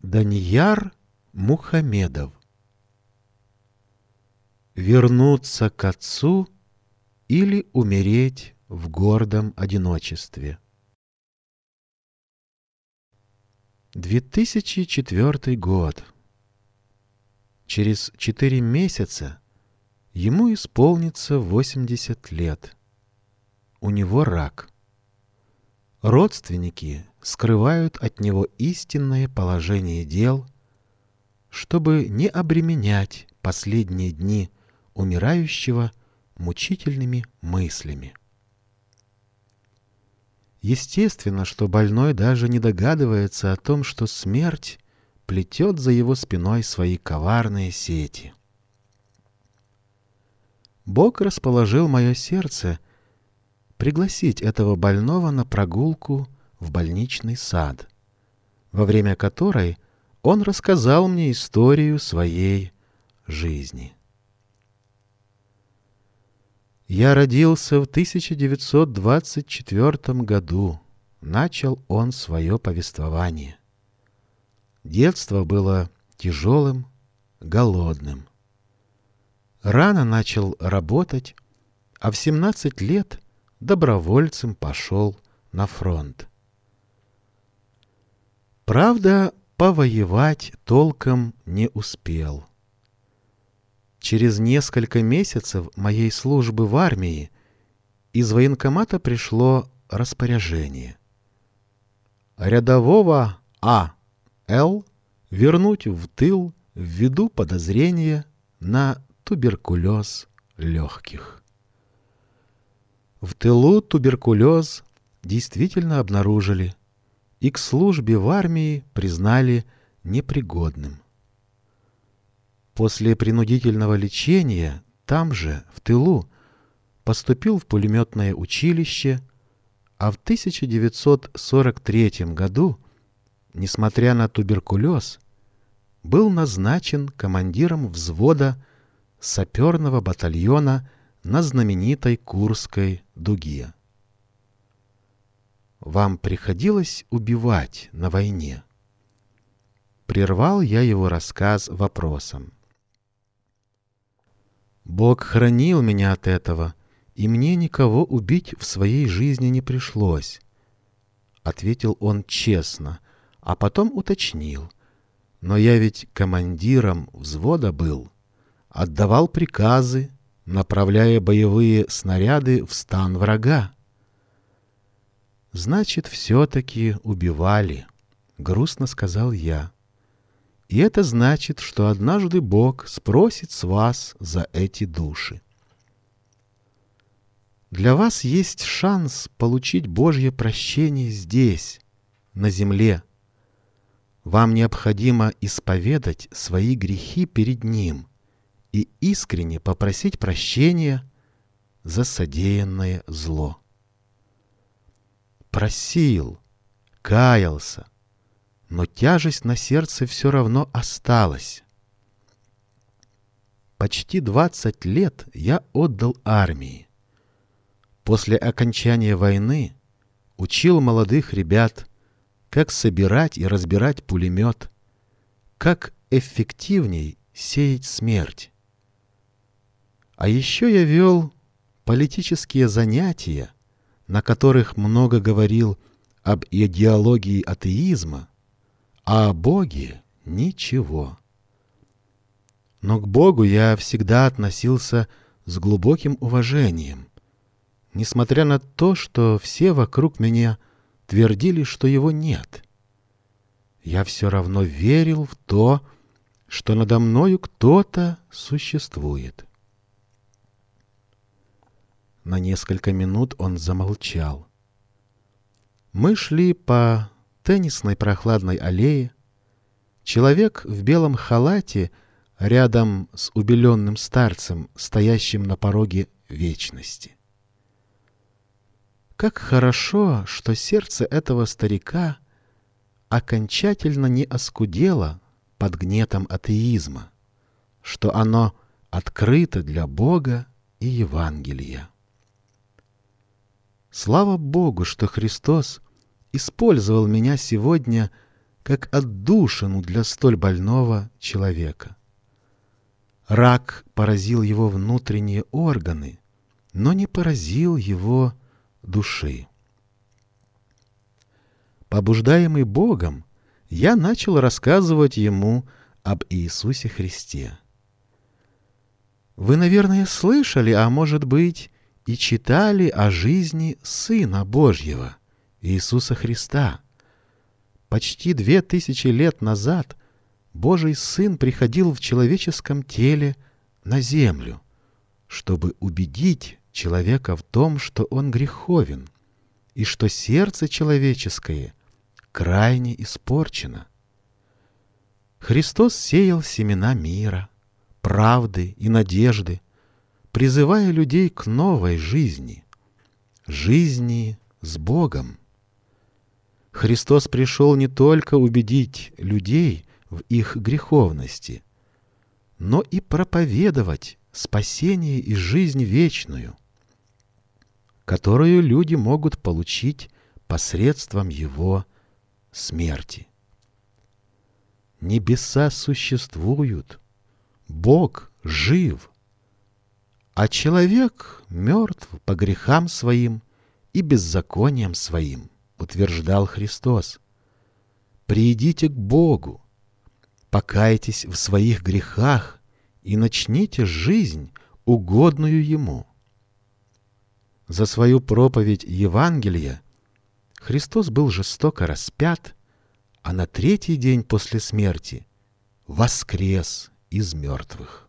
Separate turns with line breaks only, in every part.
Данияр Мухамедов. Вернуться к отцу или умереть в гордом одиночестве. 2004 год. Через 4 месяца ему исполнится 80 лет. У него рак. Родственники скрывают от него истинное положение дел, чтобы не обременять последние дни умирающего мучительными мыслями. Естественно, что больной даже не догадывается о том, что смерть плетет за его спиной свои коварные сети. Бог расположил мое сердце пригласить этого больного на прогулку в больничный сад, во время которой он рассказал мне историю своей жизни. Я родился в 1924 году, начал он свое повествование. Детство было тяжелым, голодным. Рано начал работать, а в 17 лет добровольцем пошел на фронт. Правда, повоевать толком не успел. Через несколько месяцев моей службы в армии из военкомата пришло распоряжение. Рядового А.Л. вернуть в тыл ввиду подозрения на туберкулез легких. В тылу туберкулез действительно обнаружили и к службе в армии признали непригодным. После принудительного лечения там же, в тылу, поступил в пулеметное училище, а в 1943 году, несмотря на туберкулез, был назначен командиром взвода саперного батальона на знаменитой Курской дуге. Вам приходилось убивать на войне? Прервал я его рассказ вопросом. Бог хранил меня от этого, и мне никого убить в своей жизни не пришлось, ответил он честно, а потом уточнил. Но я ведь командиром взвода был, отдавал приказы, направляя боевые снаряды в стан врага. Значит, все-таки убивали, грустно сказал я. И это значит, что однажды Бог спросит с вас за эти души. Для вас есть шанс получить Божье прощение здесь, на земле. Вам необходимо исповедать свои грехи перед Ним и искренне попросить прощения за содеянное зло. Просил, каялся, но тяжесть на сердце все равно осталась. Почти 20 лет я отдал армии. После окончания войны учил молодых ребят, как собирать и разбирать пулемет, как эффективней сеять смерть. А еще я вел политические занятия, на которых много говорил об идеологии атеизма, а о Боге ничего. Но к Богу я всегда относился с глубоким уважением, несмотря на то, что все вокруг меня твердили, что Его нет. Я все равно верил в то, что надо мною кто-то существует. На несколько минут он замолчал. Мы шли по теннисной прохладной аллее. Человек в белом халате рядом с убеленным старцем, стоящим на пороге вечности. Как хорошо, что сердце этого старика окончательно не оскудело под гнетом атеизма, что оно открыто для Бога и Евангелия. Слава Богу, что Христос использовал меня сегодня как отдушину для столь больного человека. Рак поразил его внутренние органы, но не поразил его души. Побуждаемый Богом, я начал рассказывать ему об Иисусе Христе. Вы, наверное, слышали, а может быть, и читали о жизни Сына Божьего, Иисуса Христа. Почти 2000 лет назад Божий Сын приходил в человеческом теле на землю, чтобы убедить человека в том, что он греховен, и что сердце человеческое крайне испорчено. Христос сеял семена мира, правды и надежды, призывая людей к новой жизни, жизни с Богом. Христос пришел не только убедить людей в их греховности, но и проповедовать спасение и жизнь вечную, которую люди могут получить посредством Его смерти. Небеса существуют, Бог жив, а человек мертв по грехам своим и беззакониям своим, утверждал Христос. Придите к Богу, покайтесь в своих грехах и начните жизнь, угодную Ему. За свою проповедь Евангелия Христос был жестоко распят, а на 3-й день после смерти воскрес из мертвых.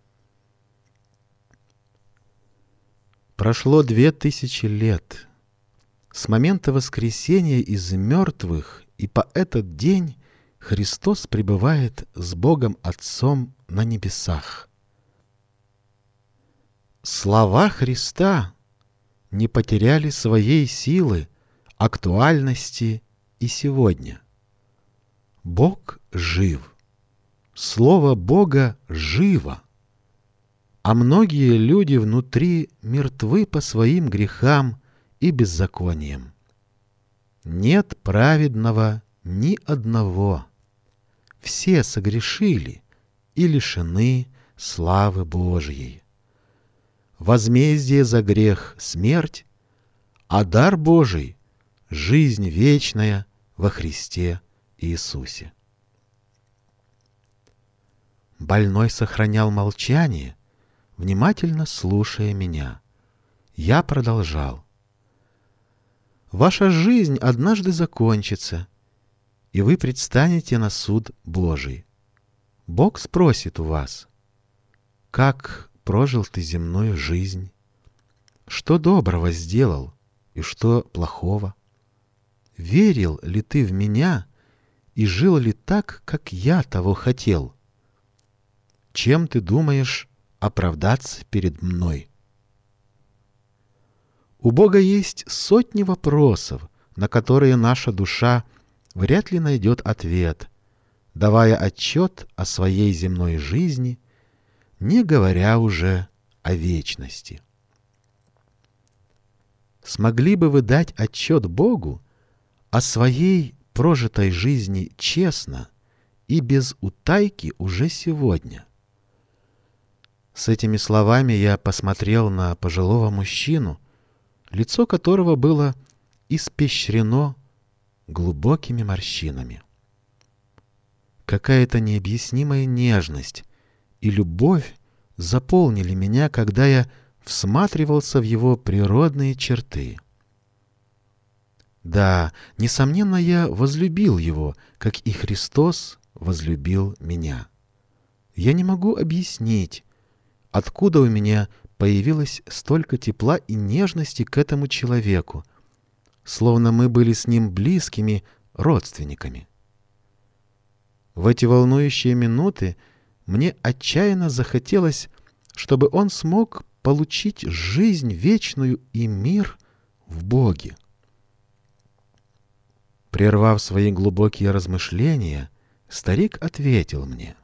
Прошло 2000 лет с момента воскресения из мертвых, и по этот день Христос пребывает с Богом Отцом на небесах. Слова Христа не потеряли своей силы, актуальности и сегодня. Бог жив. Слово Бога живо. А многие люди внутри мертвы по своим грехам и беззакониям. Нет праведного ни одного. Все согрешили и лишены славы Божьей. Возмездие за грех — смерть, а дар Божий — жизнь вечная во Христе Иисусе. Больной сохранял молчание, внимательно слушая меня. Я продолжал. Ваша жизнь однажды закончится, и вы предстанете на суд Божий. Бог спросит у вас, как прожил ты земную жизнь, что доброго сделал и что плохого, верил ли ты в меня и жил ли так, как я того хотел, чем ты думаешь оправдаться перед мной? У Бога есть сотни вопросов, на которые наша душа вряд ли найдет ответ, давая отчет о своей земной жизни, не говоря уже о вечности. Смогли бы вы дать отчет Богу о своей прожитой жизни честно и без утайки уже сегодня? С этими словами я посмотрел на пожилого мужчину, лицо которого было испещрено глубокими морщинами. Какая-то необъяснимая нежность и любовь заполнили меня, когда я всматривался в его природные черты. Да, несомненно, я возлюбил его, как и Христос возлюбил меня. Я не могу объяснить, откуда у меня появилось столько тепла и нежности к этому человеку, словно мы были с ним близкими родственниками. В эти волнующие минуты мне отчаянно захотелось, чтобы он смог получить жизнь вечную и мир в Боге. Прервав свои глубокие размышления, старик ответил мне.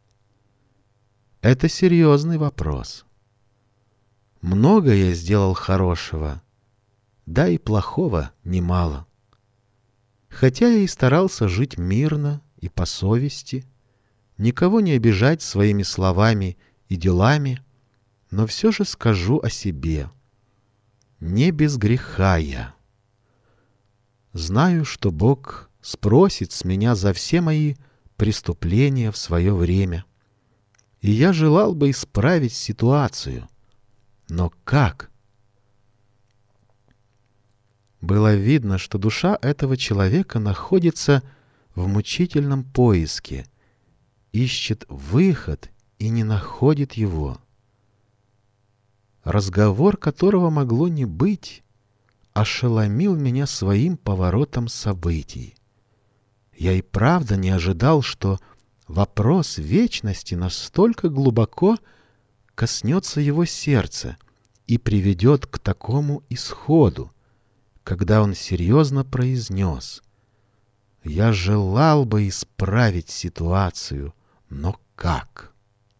Это серьезный вопрос. Много я сделал хорошего, да и плохого немало. хотя я и старался жить мирно и по совести, никого не обижать своими словами и делами, но все же скажу о себе. Не без греха я. Знаю, что Бог спросит с меня за все мои преступления в свое время, и я желал бы исправить ситуацию. Но как? Было видно, что душа этого человека находится в мучительном поиске, ищет выход и не находит его. Разговор, которого могло не быть, ошеломил меня своим поворотом событий. Я и правда не ожидал, что вопрос вечности настолько глубоко коснется его сердца и приведет к такому исходу, когда он серьезно произнес: «Я желал бы исправить ситуацию, но как?»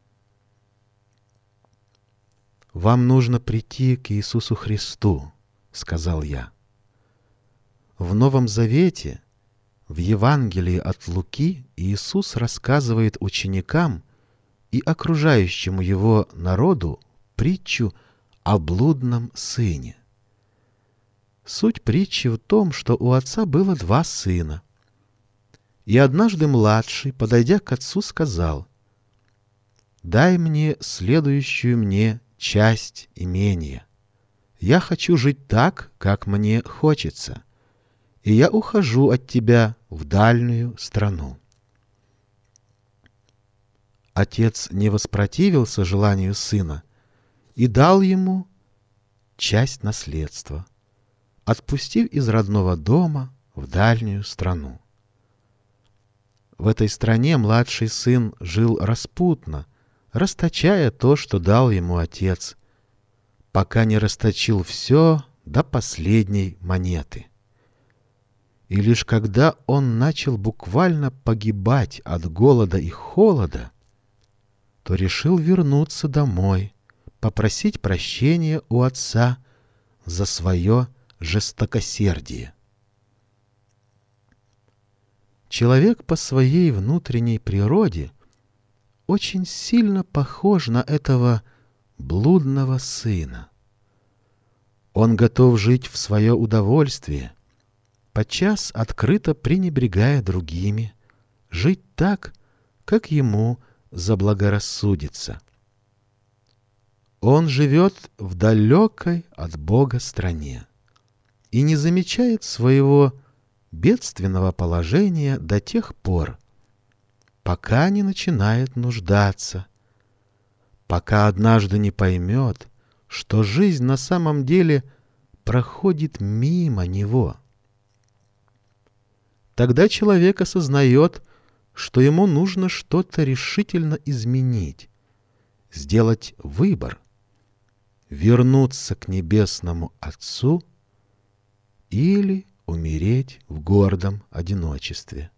«Вам нужно прийти к Иисусу Христу», — сказал я. В Новом Завете, в Евангелии от Луки, Иисус рассказывает ученикам и окружающему его народу притчу о блудном сыне. Суть притчи в том, что у отца было 2 сына. И однажды младший, подойдя к отцу, сказал: «Дай мне следующую мне часть имения. Я хочу жить так, как мне хочется, и я ухожу от тебя в дальнюю страну». Отец не воспротивился желанию сына и дал ему часть наследства, отпустив из родного дома в дальнюю страну. В этой стране младший сын жил распутно, расточая то, что дал ему отец, пока не расточил все до последней монеты. И лишь когда он начал буквально погибать от голода и холода, то решил вернуться домой, попросить прощения у отца за свое жестокосердие. Человек по своей внутренней природе очень сильно похож на этого блудного сына. Он готов жить в свое удовольствие, подчас открыто пренебрегая другими, жить так, как ему заблагорассудится. Он живет в далекой от Бога стране и не замечает своего бедственного положения до тех пор, пока не начинает нуждаться, пока однажды не поймет, что жизнь на самом деле проходит мимо него. Тогда человек осознает, что ему нужно что-то решительно изменить, сделать выбор, вернуться к Небесному Отцу или умереть в гордом одиночестве.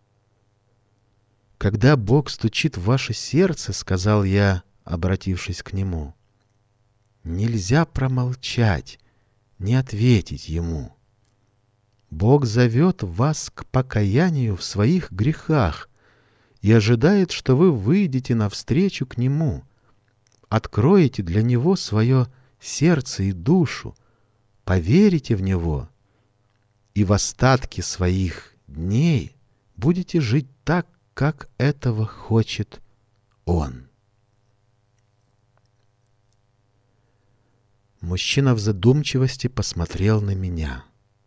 «Когда Бог стучит в ваше сердце, — сказал я, обратившись к Нему, — нельзя промолчать, не ответить Ему. Бог зовет вас к покаянию в своих грехах и ожидает, что вы выйдете навстречу к Нему, откроете для Него свое сердце и душу, поверите в Него, и в остатке своих дней будете жить так, как этого хочет Он». Мужчина в задумчивости посмотрел на меня.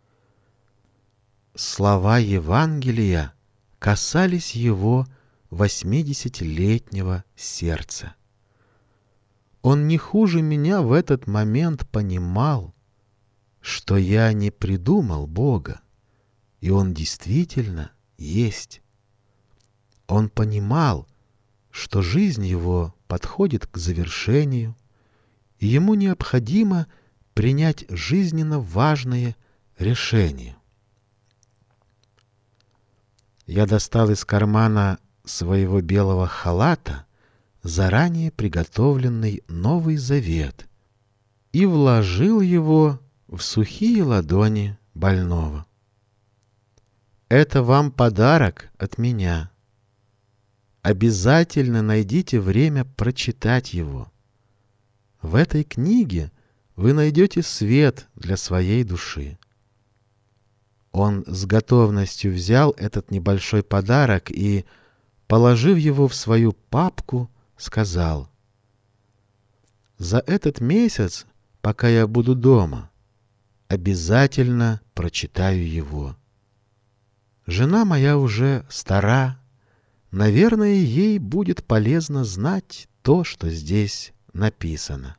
Слова Евангелия касались его 80-летнего сердца. Он не хуже меня в этот момент понимал, что я не придумал Бога, и Он действительно есть. Он понимал, что жизнь его подходит к завершению, и ему необходимо принять жизненно важное решение. Я достал из кармана своего белого халата заранее приготовленный Новый Завет и вложил его в сухие ладони больного. Это вам подарок от меня. Обязательно найдите время прочитать его. В этой книге вы найдете свет для своей души». Он с готовностью взял этот небольшой подарок и, положив его в свою папку, сказал: «За этот месяц, пока я буду дома, обязательно прочитаю его. Жена моя уже стара, наверное, ей будет полезно знать то, что здесь написано.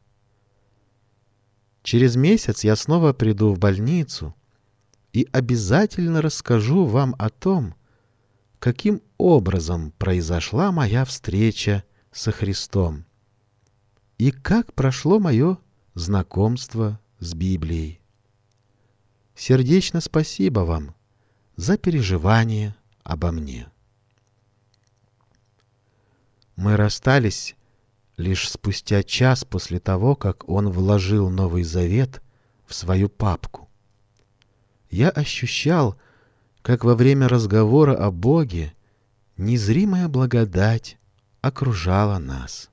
Через месяц я снова приду в больницу и обязательно расскажу вам о том, каким образом произошла моя встреча со Христом и как прошло мое знакомство с Библией. Сердечно спасибо вам за переживание обо мне». Мы расстались лишь спустя час после того, как он вложил Новый Завет в свою папку. Я ощущал, как во время разговора о Боге незримая благодать окружала нас.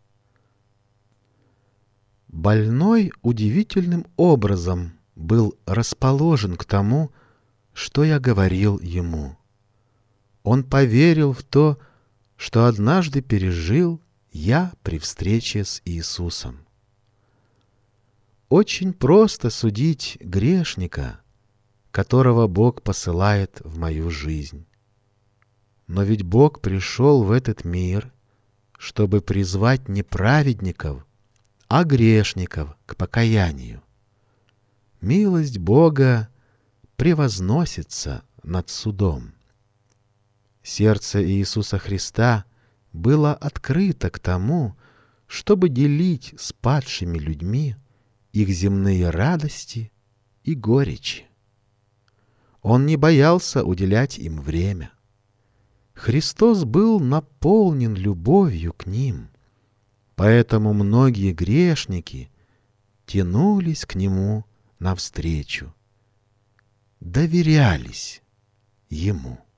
Больной удивительным образом был расположен к тому, что я говорил ему. Он поверил в то, что однажды пережил я при встрече с Иисусом. Очень просто судить грешника, которого Бог посылает в мою жизнь. Но ведь Бог пришел в этот мир, чтобы призвать не праведников, а грешников к покаянию. Милость Бога превозносится над судом. Сердце Иисуса Христа было открыто к тому, чтобы делить с падшими людьми их земные радости и горечи. Он не боялся уделять им время. Христос был наполнен любовью к ним, поэтому многие грешники тянулись к Нему навстречу, доверялись Ему.